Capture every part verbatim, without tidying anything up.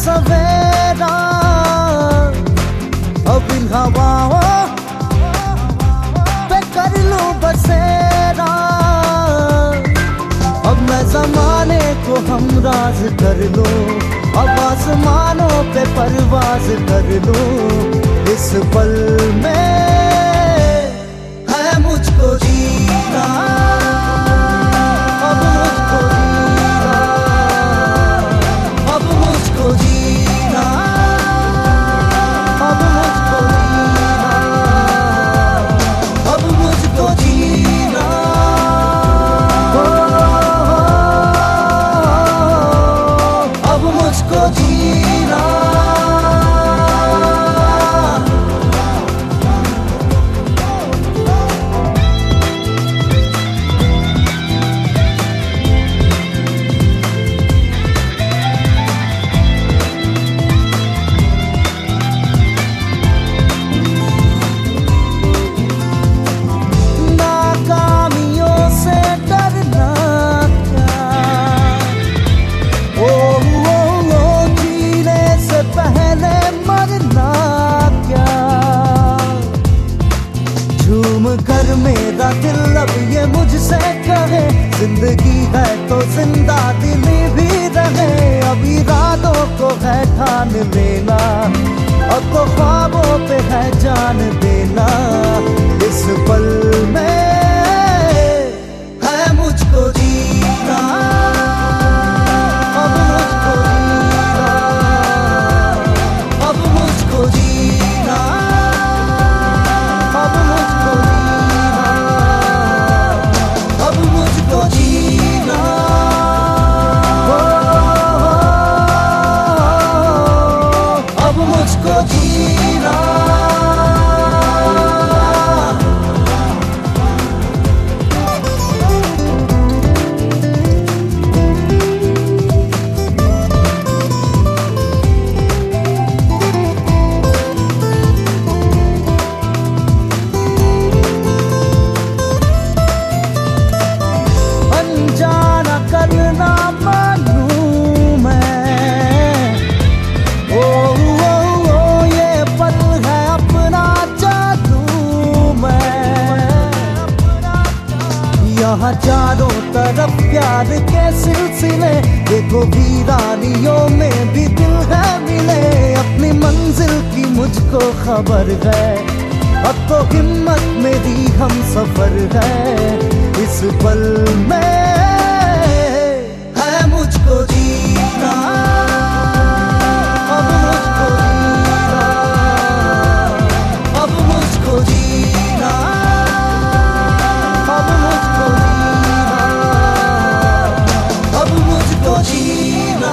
सवेरा, अब इन हवाओं पे कर लूं बसेरा। अब मैं ज़माने को हमराज कर लूं, अब आसमानों पे परवाज कर लूं। इस पल में है मुझको जीना, अब मुझको जीना, अब मुझको जीना, अब मुझको जीना, अब मुझको जीना, अब मुझको जीना। कर मेरा दिल अब ये मुझसे कहे, जिंदगी है तो जिंदा दिली भी रहे। अब इरादों को है ठान लेना, अब तो ख्वाबों पे है जान देना। इस पल में है मुझको जीना, अब मुझको जीना, अब मुझको जीना, अब मुझको जीना, अब मुझको जीना। करना मानूं मैं, ओ, ओ, ओ ये पल है अपना जादू मैं। यहाँ चारों तरफ प्यार के सिलसिले, देखो वीरानियों में भी दिल है मिले। अपनी मंजिल की मुझको खबर है, अब तो हिम्मत मेरी हम सफर है। इस पल में मुझको जीना, अब मुझको जीना, अब मुझको जीना, अब मुझको जीना, अब मुझको जीना,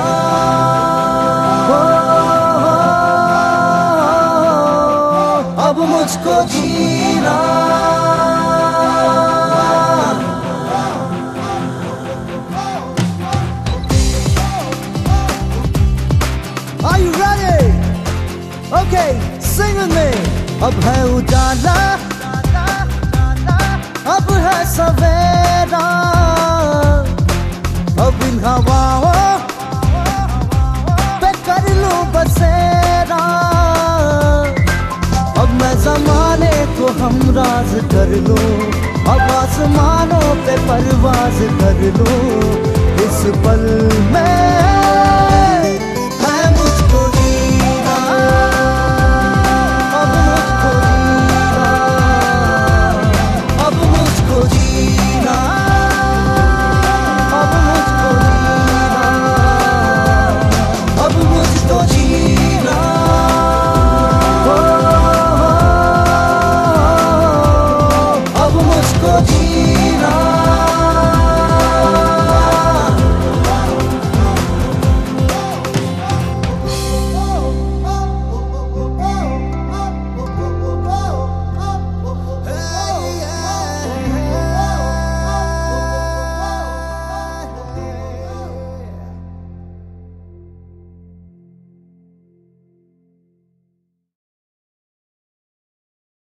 अब मुझको जीना। Are you ready? Okay, sing with me. अब है उजाला, अब है सवेरा, अब इन हवाओं पे कर लूं बसेरा। अब मैं ज़माने को हमराज कर लूं, अब आसमानों पे परवाज कर लूं। इस पल में